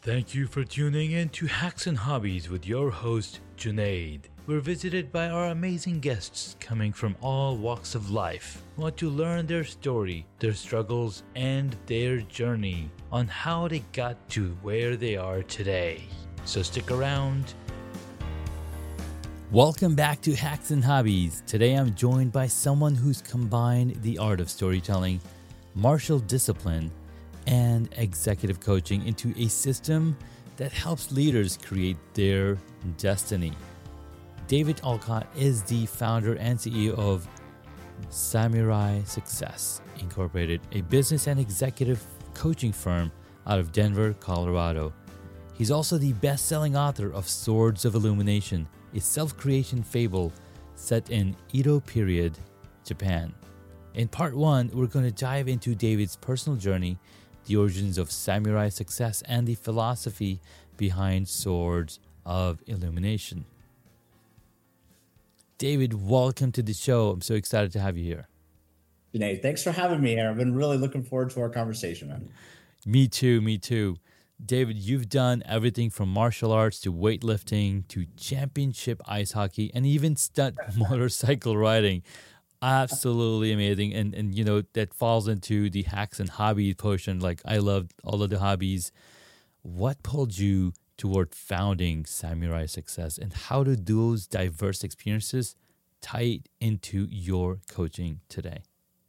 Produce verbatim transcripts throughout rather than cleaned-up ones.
Thank you for tuning in to Hacks and Hobbies with your host, Junaid. We're visited by our amazing guests coming from all walks of life who want to learn their story, their struggles, and their journey on how they got to where they are today. So stick around. Welcome back to Hacks and Hobbies. Today I'm joined by someone who's combined the art of storytelling, martial discipline, and executive coaching into a system that helps leaders create their destiny. David Olcott is the founder and C E O of Samurai Success Incorporated, a business and executive coaching firm out of Denver, Colorado. He's also the best-selling author of Swords of Illumination, a self-creation fable set in Edo period Japan. In part one, we're going to dive into David's personal journey, the origins of samurai success, and the philosophy behind Swords of Illumination. David, welcome to the show. I'm so excited to have you here. Junaid, thanks for having me here. I've been really looking forward to our conversation, man. Me too, me too. David, you've done everything from martial arts to weightlifting to championship ice hockey and even stunt motorcycle riding. Absolutely amazing. And, and, you know, that falls into the hacks and hobby portion. Like, I loved all of the hobbies. What pulled you toward founding Samurai Success, and how do those diverse experiences tie into your coaching today?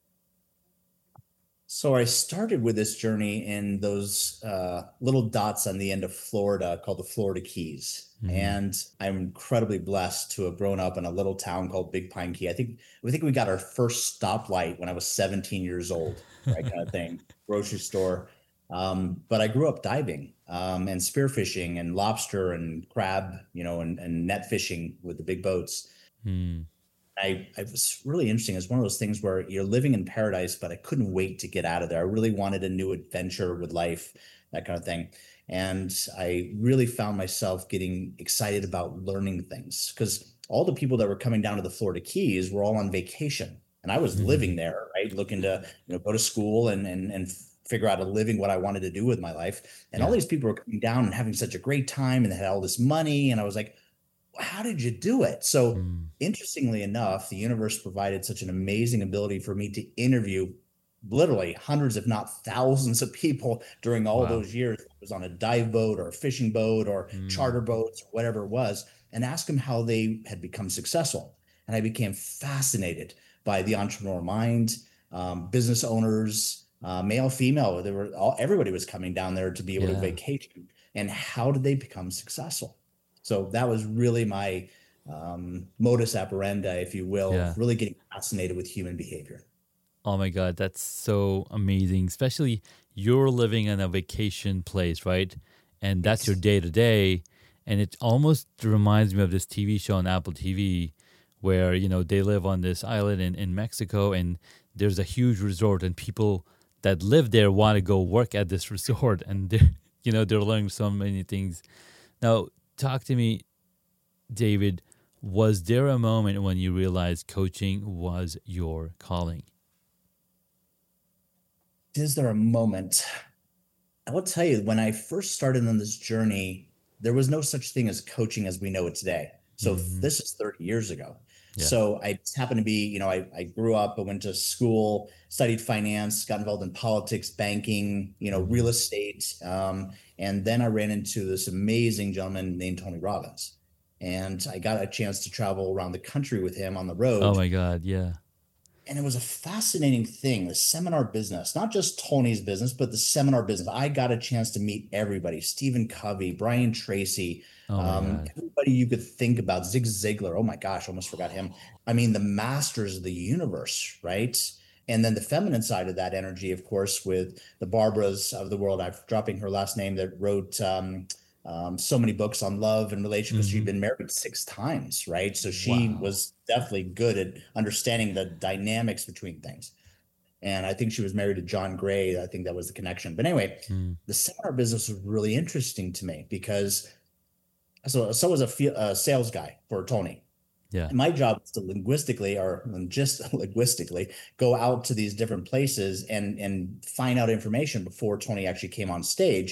So I started with this journey in those uh, little dots on the end of Florida called the Florida Keys. Mm-hmm. And I'm incredibly blessed to have grown up in a little town called Big Pine Key. I think I think we got our first stoplight when I was seventeen years old, right, kind of thing, grocery store. Um, but I grew up diving um, and spearfishing and lobster and crab, you know, and, and net fishing with the big boats. Mm. I, I was really interesting. It's one of those things where you're living in paradise, but I couldn't wait to get out of there. I really wanted a new adventure with life, that kind of thing. And I really found myself getting excited about learning things because all the people that were coming down to the Florida Keys were all on vacation. And I was mm-hmm. living there, right? Looking to, you know, go to school and, and, and figure out a living, what I wanted to do with my life. And yeah. all these people were coming down and having such a great time and they had all this money. And I was like, how did you do it? So mm. interestingly enough, the universe provided such an amazing ability for me to interview literally hundreds, if not thousands of people during all wow. those years. It was on a dive boat or a fishing boat or mm. charter boats, or whatever it was, and ask them how they had become successful. And I became fascinated by the entrepreneurial mind, um, business owners, uh, male, female. They were all, everybody was coming down there to be able yeah. to vacation. And how did they become successful? So that was really my um, modus operandi, if you will, yeah. really getting fascinated with human behavior. Oh my God, that's so amazing. Especially you're living in a vacation place, right? And that's yes. your day to day. And it almost reminds me of this T V show on Apple T V where, you know, they live on this island in, in Mexico and there's a huge resort and people that live there want to go work at this resort. And, they're, you know, they're learning so many things. Now, talk to me, David. Was there a moment when you realized coaching was your calling? Is there a moment? I will tell you, when I first started on this journey, there was no such thing as coaching as we know it today. So mm-hmm. this is thirty years ago. Yeah. So I happened to be, you know, I, I grew up, I went to school, studied finance, got involved in politics, banking, you know, real estate. Um, and then I ran into this amazing gentleman named Tony Robbins. And I got a chance to travel around the country with him on the road. Oh my God, yeah. And it was a fascinating thing, the seminar business, not just Tony's business, but the seminar business. I got a chance to meet everybody, Stephen Covey, Brian Tracy, oh um, everybody you could think about, Zig Ziglar. Oh my gosh, almost forgot him. I mean, the masters of the universe, right? And then the feminine side of that energy, of course, with the Barbaras of the world. I'm dropping her last name that wrote um, um, so many books on love and relationships. Mm-hmm. She'd been married six times, right? So she wow. was definitely good at understanding the dynamics between things. And I think she was married to John Gray. I think that was the connection. But anyway, mm. the seminar business was really interesting to me because so, so was a, a sales guy for Tony. Yeah. And my job is to linguistically or just linguistically go out to these different places and, and find out information before Tony actually came on stage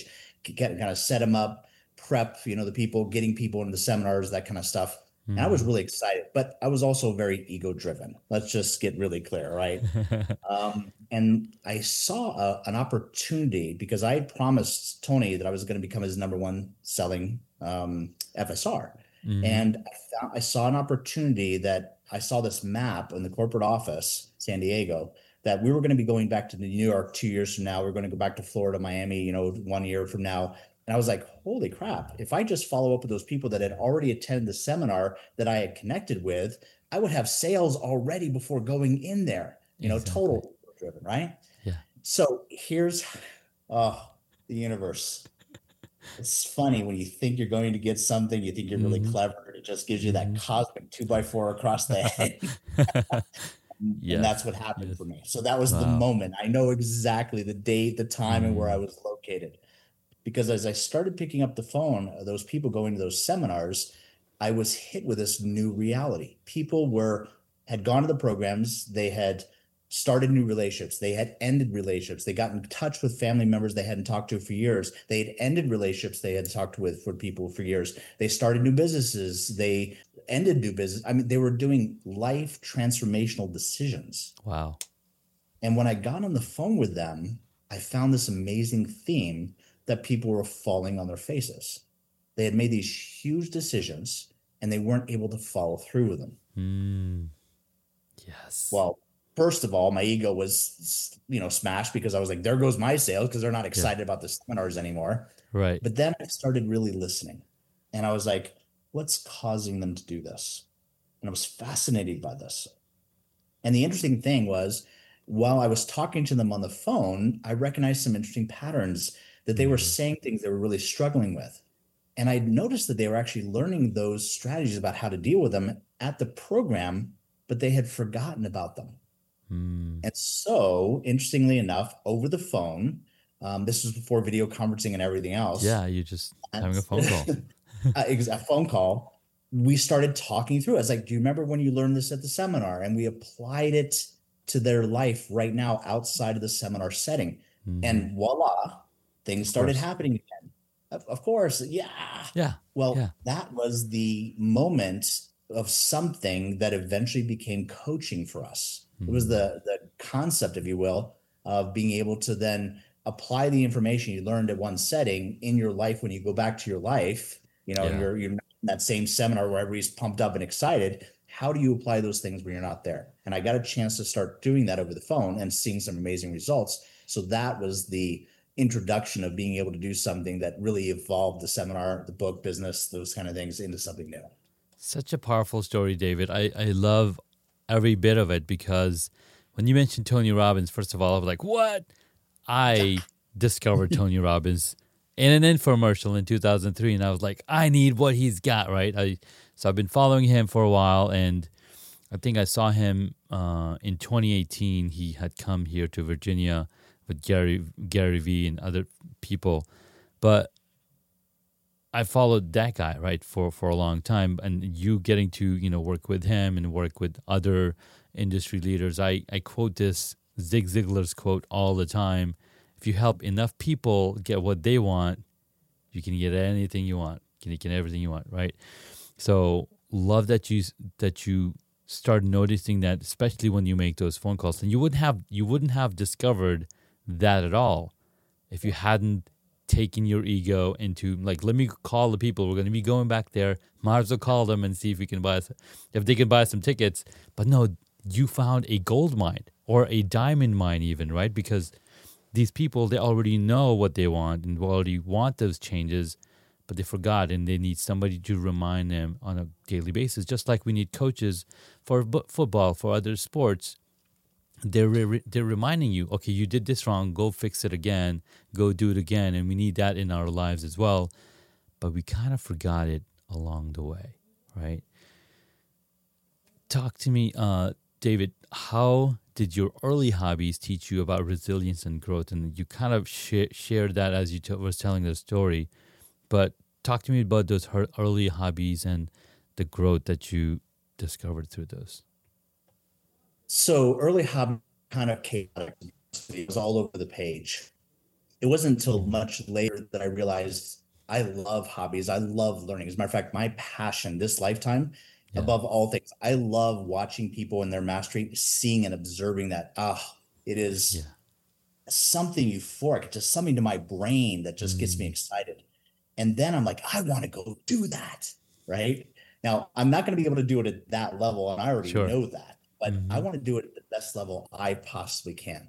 get kind of set them up, prep, you know, the people, getting people into the seminars, that kind of stuff. And I was really excited, but I was also very ego driven. Let's just get really clear, right? um, and I saw a, an opportunity because I had promised Tony that I was going to become his number one selling um, F S R. Mm-hmm. And I, found, I saw an opportunity that I saw this map in the corporate office, San Diego, that we were going to be going back to New York two years from now. We're going to go back to Florida, Miami, you know, one year from now. And I was like, holy crap, if I just follow up with those people that had already attended the seminar that I had connected with, I would have sales already before going in there, you know, exactly. Total driven, right? Yeah. So here's oh, the universe. It's funny when you think you're going to get something, you think you're really mm-hmm. clever. It just gives you that mm-hmm. cosmic two by four across the head. Yes. And that's what happened yes. for me. So that was wow. the moment. I know exactly the date, the time, mm. and where I was located. Because as I started picking up the phone, those people going to those seminars, I was hit with this new reality. People were had gone to the programs, they had started new relationships, they had ended relationships, they got in touch with family members they hadn't talked to for years, they had ended relationships they had talked with for people for years, they started new businesses, they ended new business. I mean, they were doing life transformational decisions. Wow. And when I got on the phone with them, I found this amazing theme that people were falling on their faces. They had made these huge decisions and they weren't able to follow through with them. Mm. Yes. Well, first of all, my ego was, you know, smashed because I was like, there goes my sales because they're not excited yeah. about the seminars anymore. Right. But then I started really listening and I was like, what's causing them to do this? And I was fascinated by this. And the interesting thing was, while I was talking to them on the phone, I recognized some interesting patterns that they were saying things they were really struggling with. And I noticed that they were actually learning those strategies about how to deal with them at the program, but they had forgotten about them. Mm. And so, interestingly enough, over the phone, um, this was before video conferencing and everything else. Yeah, you're just having a phone call. a phone call. We started talking through it. I was like, do you remember when you learned this at the seminar? And we applied it to their life right now outside of the seminar setting. Mm. And voila, things started happening again. Of, of course. Yeah. Yeah. Well, yeah. that was the moment of something that eventually became coaching for us. Mm-hmm. It was the, the concept, if you will, of being able to then apply the information you learned at one setting in your life when you go back to your life, you know, yeah. you're, you're in that same seminar where everybody's pumped up and excited. How do you apply those things when you're not there? And I got a chance to start doing that over the phone and seeing some amazing results. So that was the introduction of being able to do something that really evolved the seminar, the book business, those kind of things into something new. Such a powerful story, David. I, I love every bit of it because when you mentioned Tony Robbins, first of all, I was like, what? I discovered Tony Robbins in an infomercial in two thousand three, and I was like, I need what he's got, right? I So I've been following him for a while, and I think I saw him uh, in twenty eighteen. He had come here to Virginia with Gary Gary Vee and other people. But I followed that guy, right, for, for a long time. And you getting to, you know, work with him and work with other industry leaders. I, I quote this Zig Ziglar's quote all the time. If you help enough people get what they want, you can get anything you want. You can get everything you want, right? So love that you that you start noticing that, especially when you make those phone calls. And you wouldn't have you wouldn't have discovered that at all if you hadn't taken your ego into, like, let me call the people. We're going to be going back there. Might as well call them and see if we can buy if they can buy some tickets. But no, you found a gold mine or a diamond mine even, right? Because these people, they already know what they want and already want those changes, but they forgot, and they need somebody to remind them on a daily basis. Just like we need coaches for football, for other sports. They're re- they're reminding you, okay, you did this wrong, go fix it again, go do it again, and we need that in our lives as well. But we kind of forgot it along the way, right? Talk to me, uh, David, how did your early hobbies teach you about resilience and growth? And you kind of sh- shared that as you t- was telling the story, but talk to me about those her- early hobbies and the growth that you discovered through those. So early hobby kind of chaotic. It was all over the page. It wasn't until Mm. much later that I realized I love hobbies. I love learning. As a matter of fact, my passion this lifetime, Yeah. above all things, I love watching people in their mastery, seeing and observing that. Ah, it is Yeah. something euphoric, just something to my brain that just gets me Mm. excited. And then I'm like, I want to go do that. Right now, I'm not going to be able to do it at that level. And I already Sure. know that, but I Mm-hmm. want to do it at the best level I possibly can.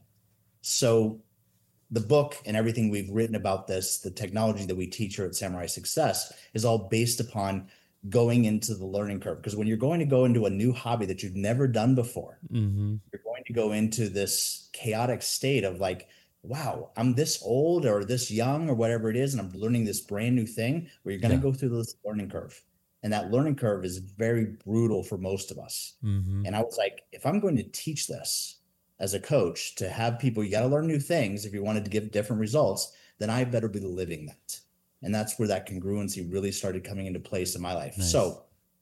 So the book and everything we've written about this, the technology that we teach here at Samurai Success is all based upon going into the learning curve. Because when you're going to go into a new hobby that you've never done before, Mm-hmm. you're going to go into this chaotic state of like, wow, I'm this old or this young or whatever it is, and I'm learning this brand new thing where you're going to Yeah. go through this learning curve. And that learning curve is very brutal for most of us. Mm-hmm. And I was like, if I'm going to teach this as a coach to have people, you got to learn new things if you wanted to give different results, then I better be living that. And that's where that congruency really started coming into place in my life. Nice. So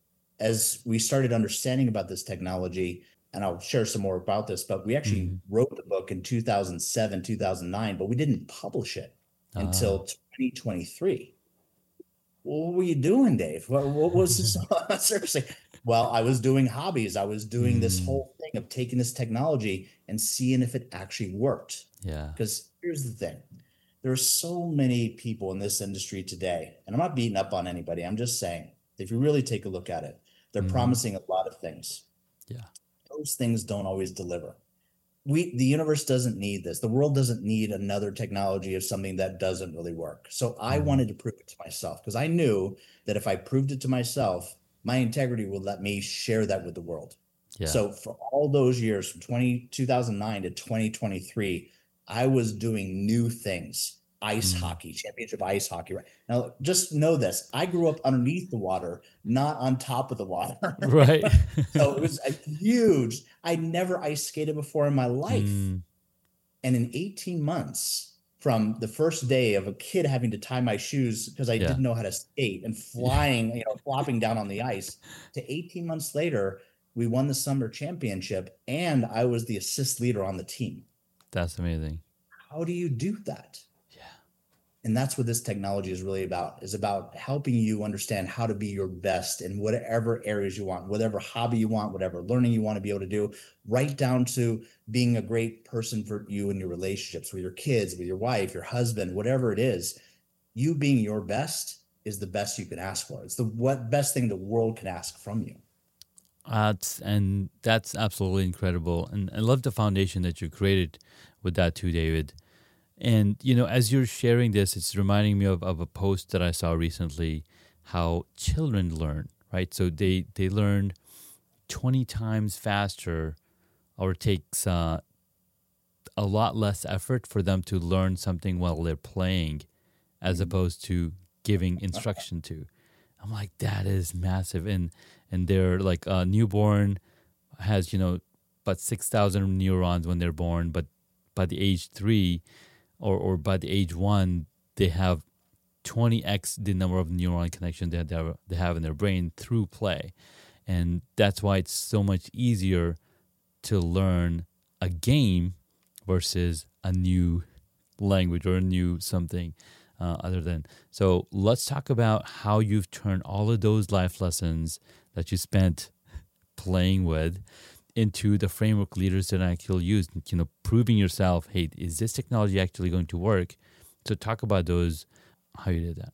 as we started understanding about this technology, and I'll share some more about this, but we actually Mm-hmm. wrote the book in two thousand seven, two thousand nine, but we didn't publish it until Ah. twenty twenty-three. What were you doing, Dave? What, what was this? Seriously. Well, I was doing hobbies. I was doing this Mm. whole thing of taking this technology and seeing if it actually worked. Yeah. Because here's the thing. There are so many people in this industry today, and I'm not beating up on anybody. I'm just saying, if you really take a look at it, they're Mm-hmm. promising a lot of things. Yeah. Those things don't always deliver. We, the universe doesn't need this. The world doesn't need another technology of something that doesn't really work. So I Mm-hmm. wanted to prove it to myself because I knew that if I proved it to myself, my integrity would let me share that with the world. Yeah. So for all those years, from twenty, two thousand nine to twenty twenty-three, I was doing new things. Ice Mm. hockey, championship ice hockey. Right now, just know this. I grew up underneath the water, not on top of the water. Right. So it was a huge, I never ice skated before in my life. Mm. And in eighteen months, from the first day of a kid having to tie my shoes because I Yeah. didn't know how to skate and flying, you know, flopping down on the ice, to eighteen months later, we won the summer championship and I was the assist leader on the team. That's amazing. How do you do that? Yeah. And that's what this technology is really about, is about helping you understand how to be your best in whatever areas you want, whatever hobby you want, whatever learning you want to be able to do, right down to being a great person for you in your relationships with your kids, with your wife, your husband, whatever it is. You being your best is the best you can ask for. It's the what best thing the world can ask from you. That's and that's absolutely incredible. And I love the foundation that you created with that too, David. And, you know, as you're sharing this, it's reminding me of, of a post that I saw recently, how children learn, right? So they, they learn twenty times faster, or it takes uh, a lot less effort for them to learn something while they're playing as opposed to giving instruction to. I'm like, that is massive. And, and they're like, a newborn has, you know, about six thousand neurons when they're born, but by the age three, or or by the age one, they have twenty x the number of neuron connections that they have, they have in their brain through play. And that's why it's so much easier to learn a game versus a new language or a new something uh, other than. So let's talk about how you've turned all of those life lessons that you spent playing with into the framework leaders that actually use, you know, proving yourself, hey, is this technology actually going to work? So talk about those, how you did that.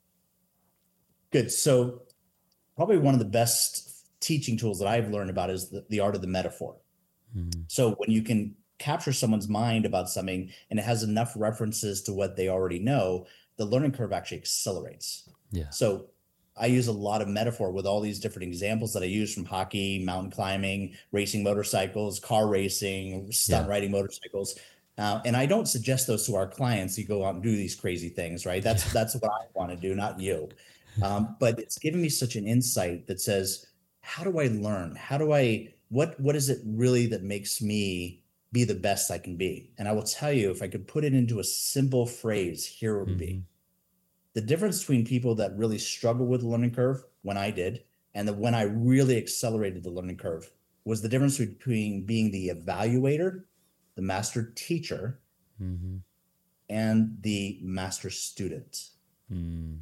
Good. So probably one of the best teaching tools that I've learned about is the, the art of the metaphor. Mm-hmm. So when you can capture someone's mind about something and it has enough references to what they already know, the learning curve actually accelerates. Yeah. So I use a lot of metaphor with all these different examples that I use from hockey, mountain climbing, racing motorcycles, car racing, stunt yeah. riding motorcycles. Uh, and I don't suggest those to our clients. You go out and do these crazy things, right? That's yeah. that's what I want to do, not you. Um, but it's giving me such an insight that says, how do I learn? How do I, what what is it really that makes me be the best I can be? And I will tell you, if I could put it into a simple phrase, here it would mm-hmm. be. The difference between people that really struggle with the learning curve, when I did, and the when I really accelerated the learning curve, was the difference between being the evaluator, the master teacher, mm-hmm. and the master student. Mm.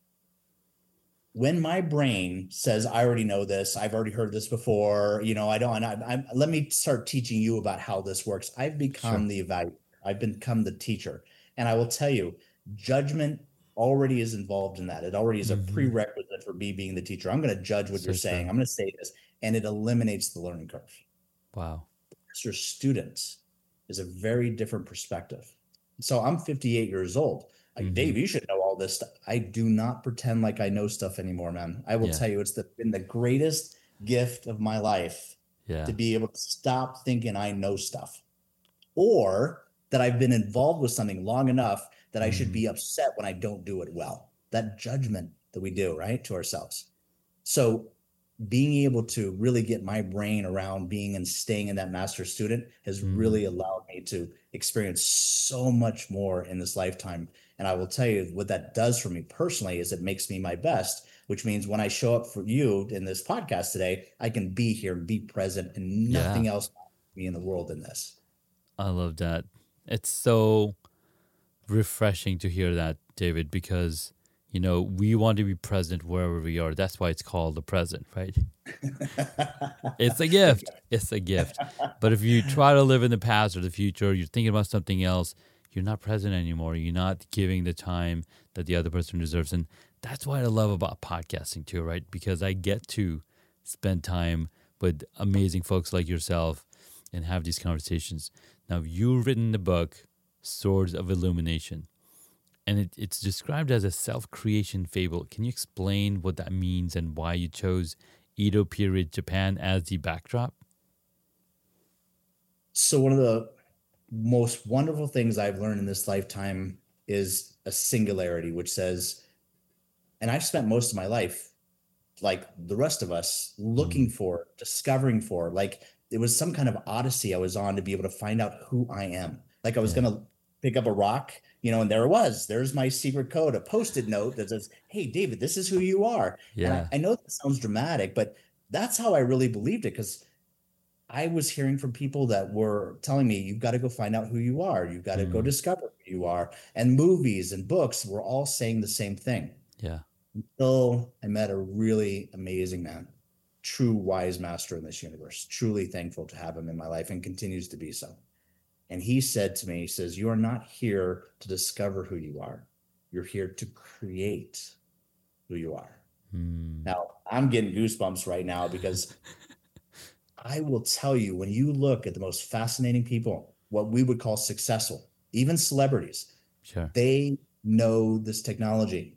When my brain says, I already know this, I've already heard this before, you know, I don't, I, I, let me start teaching you about how this works. I've become Sure. the evaluator. I've become the teacher. And I will tell you, judgment already is involved in that. It already is a Mm-hmm. prerequisite for me being the teacher. I'm going to judge what So you're saying. true. I'm going to say this, and it eliminates the learning curve. Wow. Your students is a very different perspective. So I'm fifty-eight years old. Like, Mm-hmm. Dave, you should know all this stuff. I do not pretend like I know stuff anymore, man. I will Yeah. tell you, it's the, been the greatest gift of my life Yeah. to be able to stop thinking I know stuff, or that I've been involved with something long enough that I should Mm-hmm. be upset when I don't do it well. That judgment that we do, right, to ourselves. So being able to really get my brain around being and staying in that master student has Mm-hmm. really allowed me to experience so much more in this lifetime. And I will tell you what that does for me personally is it makes me my best, which means when I show up for you in this podcast today, I can be here and be present, and Yeah. nothing else me in the world in this. I love that. It's so refreshing to hear that, David, because, you know, we want to be present wherever we are. That's why it's called the present, right? It's a gift. It's a gift. But if you try to live in the past or the future, you're thinking about something else, you're not present anymore. You're not giving the time that the other person deserves. And that's what I love about podcasting too, right? Because I get to spend time with amazing folks like yourself and have these conversations. Now, you've written the book, Swords of Illumination, and it, it's described as a self-creation fable. Can you explain what that means and why you chose Edo period Japan as the backdrop? So one of the most wonderful things I've learned in this lifetime is a singularity, which says, and I've spent most of my life, like the rest of us, looking Mm, for, discovering for, like it was some kind of odyssey I was on to be able to find out who I am. Like I was yeah, going to pick up a rock, you know, and there it was. There's my secret code, a post-it note that says, hey, David, this is who you are. And I, yeah. I know that sounds dramatic, but that's how I really believed it, because I was hearing from people that were telling me, you've got to go find out who you are. You've got to go Mm, discover who you are. And movies and books were all saying the same thing. yeah. Until I met a really amazing man, true wise master in this universe, truly thankful to have him in my life and continues to be so. And he said to me, he says, you are not here to discover who you are. You're here to create who you are. Mm, Now, I'm getting goosebumps right now because I will tell you, when you look at the most fascinating people, what we would call successful, even celebrities, sure. they know this technology.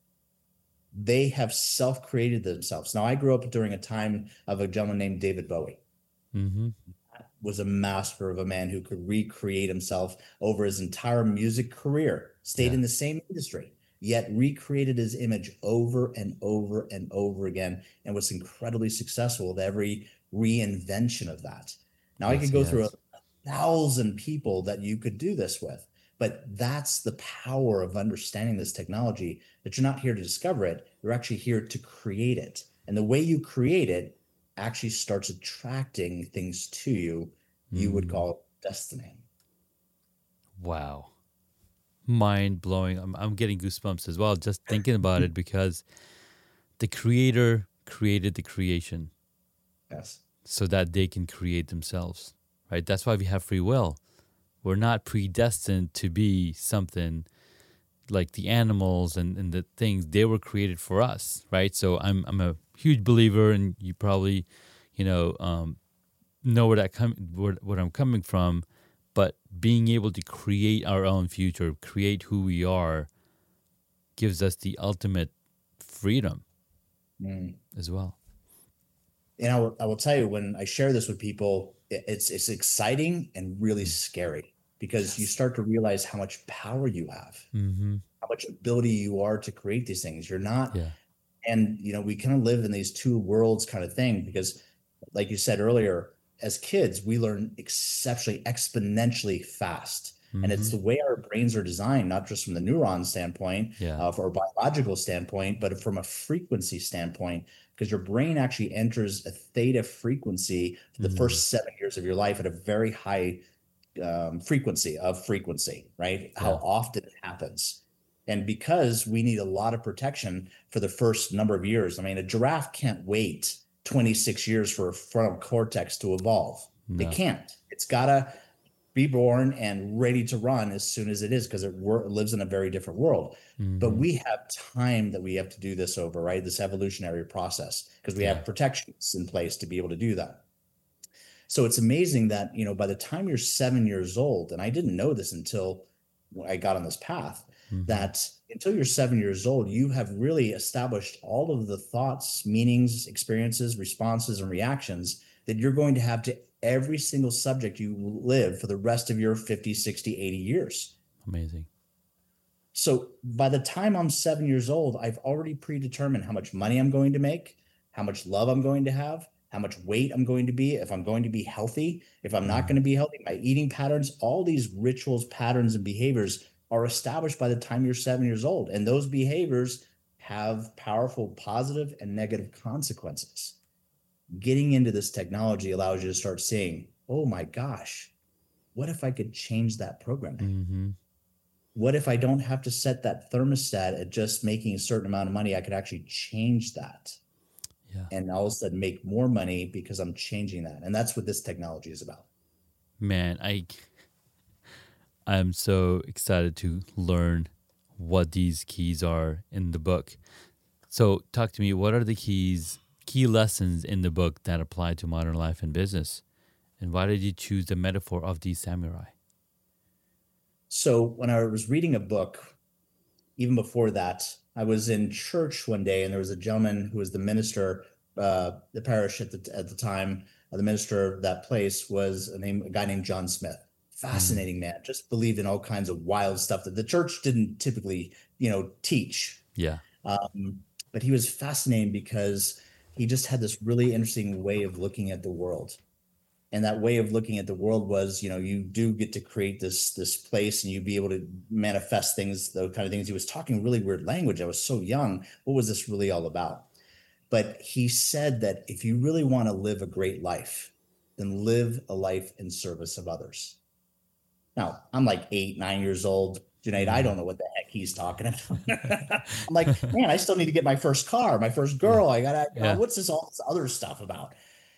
They have self-created themselves. Now, I grew up during a time of a gentleman named David Bowie. Mm-hmm. Was a master of a man who could recreate himself over his entire music career, stayed Yeah. in the same industry, yet recreated his image over and over and over again, and was incredibly successful with every reinvention of that. Now, I Yes, could go through a yes. thousand people that you could do this with, but that's the power of understanding this technology, that you're not here to discover it, you're actually here to create it. And the way you create it actually starts attracting things to you you would Mm, call destiny. wow. Mind blowing. I'm, I'm getting goosebumps as well just thinking about it because the creator created the creation Yes. so that they can create themselves, right? That's why we have free will. We're not predestined to be something like the animals and, and the things. They were created for us, right? So I'm I'm a huge believer, and you probably, you know, um, know where that come where, where I'm coming from. But being able to create our own future, create who we are, gives us the ultimate freedom Mm. as well. And I will, I will tell you, when I share this with people, it- it's it's exciting and really Mm. scary, because you Yes. start to realize how much power you have, Mm-hmm. how much ability you are to create these things. You're not, Yeah. and you know, we kind of live in these two worlds kind of thing, because like you said earlier, as kids, we learn exceptionally exponentially fast. And Mm-hmm. it's the way our brains are designed, not just from the neuron standpoint, Yeah. uh, or biological standpoint, but from a frequency standpoint, because your brain actually enters a theta frequency for the Mm. first seven years of your life at a very high um, frequency of frequency, right? How Yeah. often it happens. And because we need a lot of protection for the first number of years, I mean, a giraffe can't wait twenty-six years for a frontal cortex to evolve. It No. can't. It's got to be born and ready to run as soon as it is, because it, it lives in a very different world. Mm-hmm. But we have time that we have to do this over, right? This evolutionary process, because we Yeah. have protections in place to be able to do that. So it's amazing that, you know, by the time you're seven years old, and I didn't know this until I got on this path, Mm-hmm. that until you're seven years old, you have really established all of the thoughts, meanings, experiences, responses, and reactions that you're going to have to every single subject you live for the rest of your fifty, sixty, eighty years. Amazing. So by the time I'm seven years old, I've already predetermined how much money I'm going to make, how much love I'm going to have, how much weight I'm going to be, if I'm going to be healthy, if I'm not going to be healthy, my eating patterns, all these rituals, patterns, and behaviors are established by the time you're seven years old. And those behaviors have powerful positive and negative consequences. Getting into this technology allows you to start seeing, oh my gosh, what if I could change that programming? Mm-hmm. What if I don't have to set that thermostat at just making a certain amount of money? I could actually change that. Yeah. And all of a sudden make more money because I'm changing that. And that's what this technology is about. Man, I I'm so excited to learn what these keys are in the book. So talk to me, what are the keys, key lessons in the book that apply to modern life and business? And why did you choose the metaphor of the samurai? So when I was reading a book, even before that, I was in church one day, and there was a gentleman who was the minister, uh, the parish at the at the time. Uh, the minister of that place was a name, a guy named John Smith. Fascinating mm. man, just believed in all kinds of wild stuff that the church didn't typically, you know, teach. Yeah. Um, but he was fascinating because he just had this really interesting way of looking at the world. And that way of looking at the world was, you know, you do get to create this this place, and you be able to manifest things, those kind of things. He was talking really weird language. I was so young. What was this really all about? But he said that if you really want to live a great life, then live a life in service of others. Now, I'm like eight, nine years old. Junaid, I don't know what the heck he's talking about. I'm like, man, I still need to get my first car, my first girl. I gotta, you know, Yeah. what's this all this other stuff about?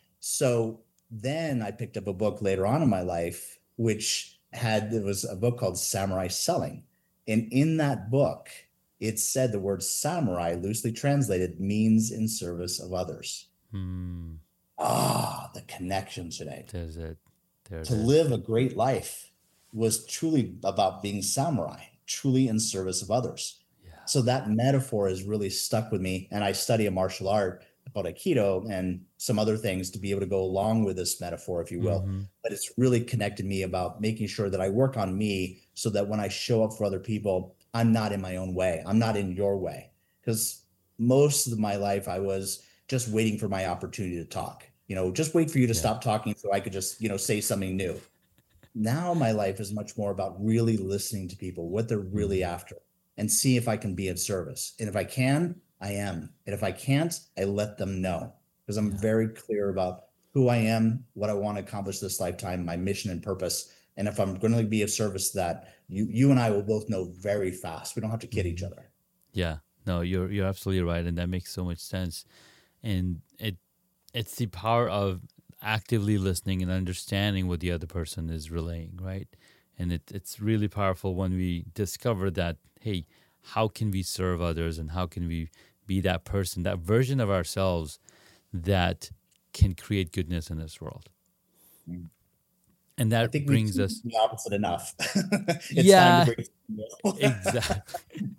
So then I picked up a book later on in my life, which had, it was a book called Samurai Selling. And in that book, it said the word samurai, loosely translated, means in service of others. Hmm. Ah, the connection today. There's it. There to it is. live a great life was truly about being samurai, truly in service of others. Yeah. So that metaphor has really stuck with me. And I study a martial art called Aikido and some other things to be able to go along with this metaphor, if you will. Mm-hmm. But it's really connected me about making sure that I work on me so that when I show up for other people, I'm not in my own way. I'm not in your way. Because most of my life, I was just waiting for my opportunity to talk. You know, just wait for you to Yeah. stop talking so I could just, you know, say something new. Now my life is much more about really listening to people, what they're really after, and see if I can be of service. And if I can, I am. And if I can't, I let them know, because I'm Yeah. very clear about who I am, what I want to accomplish this lifetime, my mission and purpose. And if I'm going to be of service to that, you you and I will both know very fast. We don't have to kid each other. Yeah, no, you're you're absolutely right, and that makes so much sense. And it it's the power of actively listening and understanding what the other person is relaying, right? And it it's really powerful when we discover that, hey, how can we serve others, and how can we be that person, that version of ourselves that can create goodness in this world. Mm. And I that think brings we us the opposite enough. It's Yeah. time to bring exactly.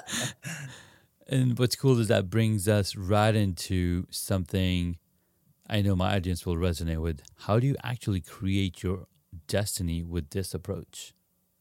And what's cool is that brings us right into something I know my audience will resonate with. How do you actually create your destiny with this approach?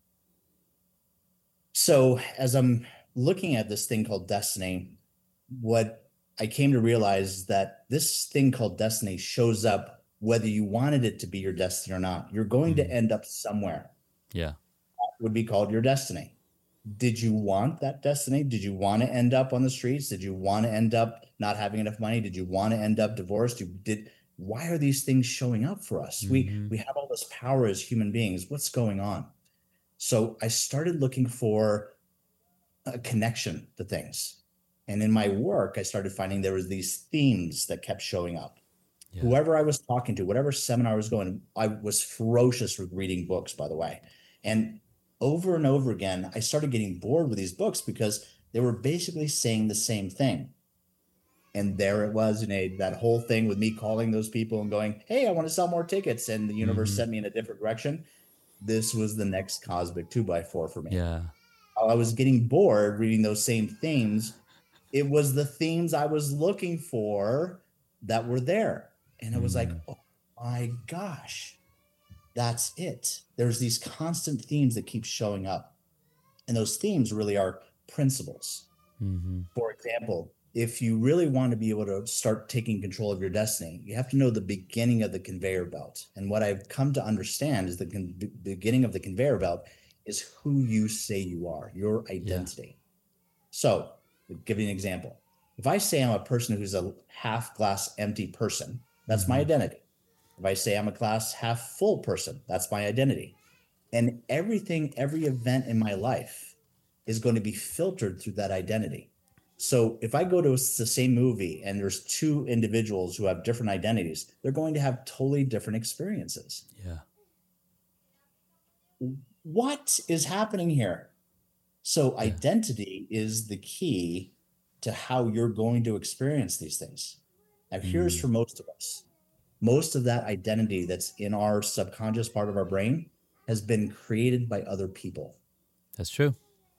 So as I'm looking at this thing called destiny, what I came to realize is that this thing called destiny shows up whether you wanted it to be your destiny or not. You're going Mm. to end up somewhere. Yeah. That would be called your destiny. Did you want that destiny? Did you want to end up on the streets? Did you want to end up not having enough money? Did you want to end up divorced? You did. why are these things showing up for us? We Mm-hmm. we have all this power as human beings. What's going on? So I started looking for a connection to things. And in my work, I started finding there was these themes that kept showing up. Yeah. Whoever I was talking to, whatever seminar I was going, I was ferocious with reading books, by the way. And over and over again, I started getting bored with these books because they were basically saying the same thing. And there it was, you know, that whole thing with me calling those people and going, hey, I want to sell more tickets. And the universe Mm-hmm. sent me in a different direction. This was the next cosmic two by four for me. Yeah. I was getting bored reading those same themes. It was the themes I was looking for that were there. And it was like, oh my gosh, that's it. There's these constant themes that keep showing up. And those themes really are principles. Mm-hmm. For example, if you really want to be able to start taking control of your destiny, you have to know the beginning of the conveyor belt. And what I've come to understand is the con- beginning of the conveyor belt is who you say you are, your identity. Yeah. So, I'll give you an example. If I say I'm a person who's a half glass empty person, that's mm-hmm. my identity. If I say I'm a glass half full person, that's my identity. And everything, every event in my life is going to be filtered through that identity. So if I go to the same movie and there's two individuals who have different identities, they're going to have totally different experiences. Yeah. What is happening here? So yeah. Identity is the key to how you're going to experience these things. Now, here's mm. for most of us. Most of that identity that's in our subconscious part of our brain has been created by other people. That's true.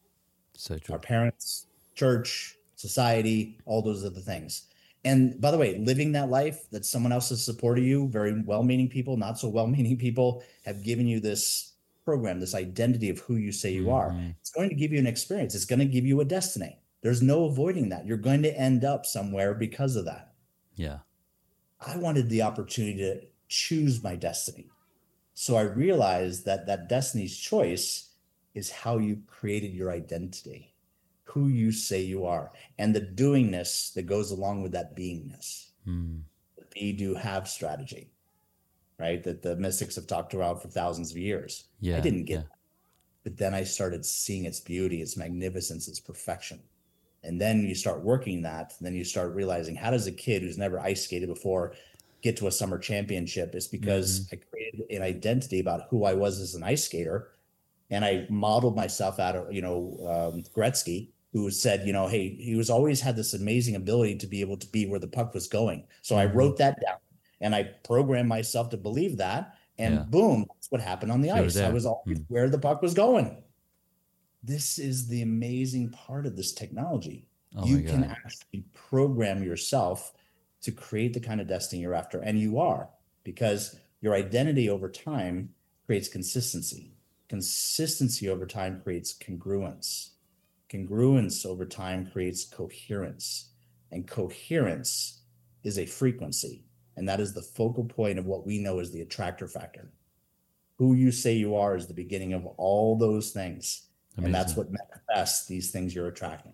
So true. Our parents, church, society, all those other things. And by the way, living that life that someone else has supported you, very well-meaning people, not so well-meaning people, have given you this program, this identity of who you say you mm-hmm. are. It's going to give you an experience. It's going to give you a destiny. There's no avoiding that. You're going to end up somewhere because of that. Yeah. I wanted the opportunity to choose my destiny. So I realized that that destiny's choice is how you created your identity, who you say you are, and the doingness that goes along with that beingness. Mm. The be, do, have strategy, right? That the mystics have talked about for thousands of years. Yeah, I didn't get yeah. that. But then I started seeing its beauty, its magnificence, its perfection. And then you start working that, and then you start realizing, how does a kid who's never ice skated before get to a summer championship? It's because mm-hmm. I created an identity about who I was as an ice skater. And I modeled myself out of, you know, um, Gretzky, who said, you know, hey, he was always had this amazing ability to be able to be where the puck was going. So mm-hmm. I wrote that down and I programmed myself to believe that. And yeah. boom, that's what happened on the ice. I was always mm. where the puck was going. This is the amazing part of this technology. Oh you can actually program yourself to create the kind of destiny you're after. And you are, because your identity over time creates consistency. Consistency over time creates congruence. Congruence over time creates coherence. And coherence is a frequency. And that is the focal point of what we know as the attractor factor. Who you say you are is the beginning of all those things. Amazing. And that's what manifests these things you're attracting.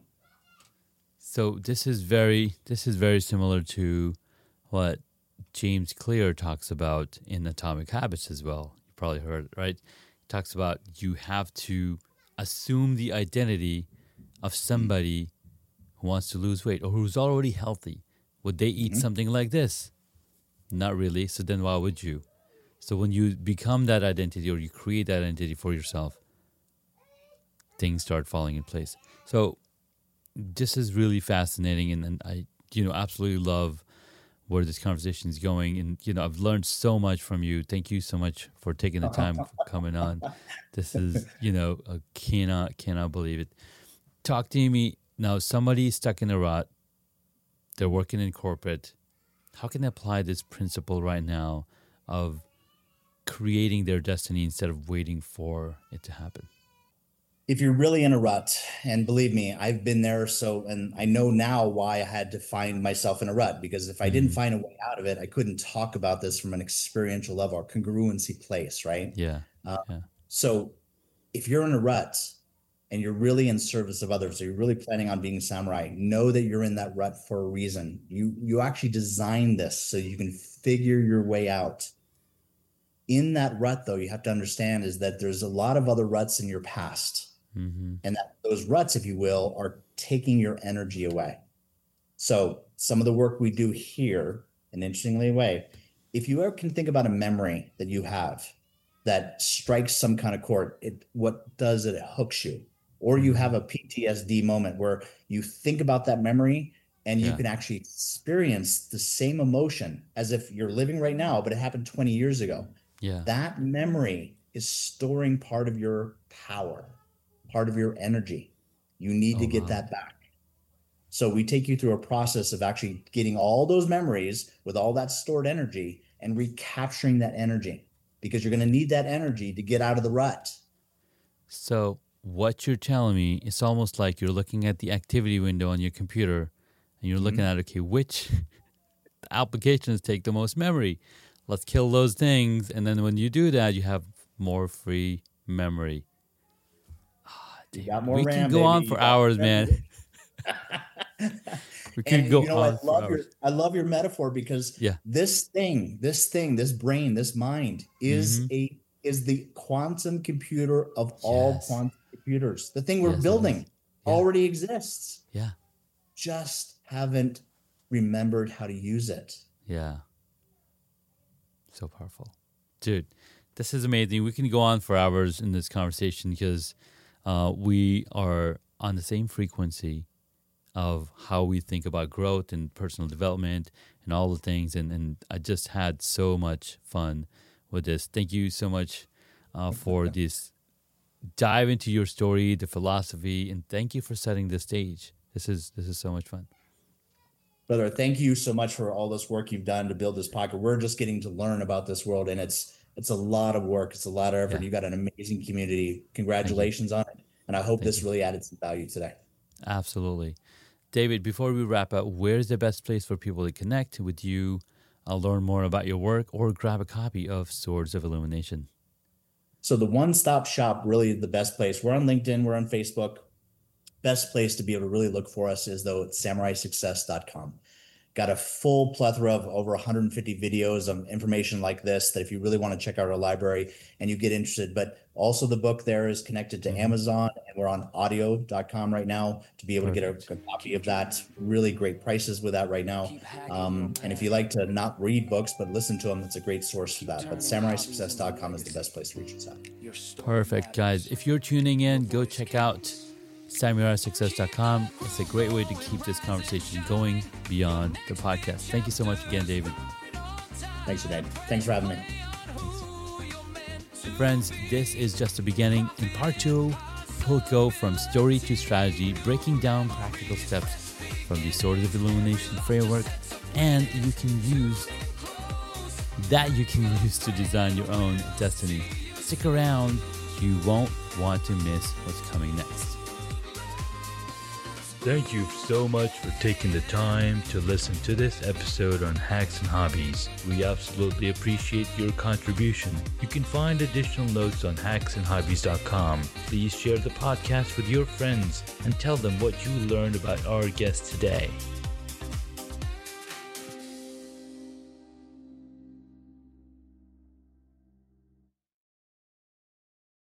So this is very this is very similar to what James Clear talks about in Atomic Habits as well. You probably heard it, right? He talks about you have to assume the identity of somebody who wants to lose weight or who's already healthy. Would they eat mm-hmm. something like this? Not really. So then why would you? So when you become that identity or you create that identity for yourself, things start falling in place. So this is really fascinating, and, and I, you know, absolutely love where this conversation is going. And, you know, I've learned so much from you. Thank you so much for taking the time for coming on. This is, you know, I cannot, cannot believe it. Talk to me now. Somebody stuck in a rut. They're working in corporate. How can they apply this principle right now of creating their destiny instead of waiting for it to happen? If you're really in a rut, and believe me, I've been there. So, and I know now why I had to find myself in a rut, because if I mm-hmm. didn't find a way out of it, I couldn't talk about this from an experiential level or congruency place, right? Yeah. Uh, yeah. So if you're in a rut, and you're really in service of others, so you're really planning on being samurai, know that you're in that rut for a reason. You you actually designed this so you can figure your way out. In that rut, though, you have to understand is that there's a lot of other ruts in your past. Mm-hmm. And that those ruts, if you will, are taking your energy away. So some of the work we do here, an interestingly way, if you ever can think about a memory that you have that strikes some kind of chord, it what does it? It hooks you. Or you have a P T S D moment where you think about that memory and you yeah. can actually experience the same emotion as if you're living right now, but it happened twenty years ago. Yeah. That memory is storing part of your power, part of your energy. You need oh, to get wow. that back. So we take you through a process of actually getting all those memories with all that stored energy and recapturing that energy, because you're going to need that energy to get out of the rut. So what you're telling me, it's almost like you're looking at the activity window on your computer and you're looking mm-hmm. at, okay, which applications take the most memory? Let's kill those things. And then when you do that, you have more free memory. Oh, dude, you got more we RAM, can go baby. on for hours, man. we can and, go you know, on I for love hours. your I love your metaphor, because yeah. this thing, this thing, this brain, this mind is mm-hmm. a is the quantum computer of yes. all quantum computers. The thing we're yes, building yeah. already exists. Yeah. Just haven't remembered how to use it. Yeah. So powerful. Dude, this is amazing. We can go on for hours in this conversation because uh, we are on the same frequency of how we think about growth and personal development and all the things. And, and I just had so much fun with this. Thank you so much uh, for this dive into your story, the philosophy, and thank you for setting the stage. This is this is so much fun. Brother, thank you so much for all this work you've done to build this podcast. We're just getting to learn about this world, and it's it's a lot of work. It's a lot of effort. Yeah. You've got an amazing community. Congratulations on it. And I hope thank this you. really added some value today. Absolutely. David, before we wrap up, where's the best place for people to connect with you, uh, learn more about your work, or grab a copy of Swords of Illumination? So the one-stop shop, really the best place. We're on LinkedIn. We're on Facebook. Best place to be able to really look for us is, though, it's samurai success dot com. Got a full plethora of over one hundred fifty videos of information like this that if you really want to check out our library and you get interested. But also the book there is connected to mm-hmm. Amazon, and we're on audio dot com right now to be able Perfect. to get a, a copy of that. Really great prices with that right now. Um, and if you like to not read books but listen to them, it's a great source for that. But samurai success dot com is the best place to reach us at. Perfect, guys. If you're tuning in, go check out samurai success dot com. It's a great way to keep this conversation going beyond the podcast. Thank you so much again, David. Thanks, David. Thanks for having me. So friends, this is just the beginning. In part two, we'll go from story to strategy, breaking down practical steps from the Swords of Illumination framework, and you can use that you can use to design your own destiny. Stick around. You won't want to miss what's coming next. Thank you so much for taking the time to listen to this episode on Hacks and Hobbies. We absolutely appreciate your contribution. You can find additional notes on hacks and hobbies dot com. Please share the podcast with your friends and tell them what you learned about our guest today.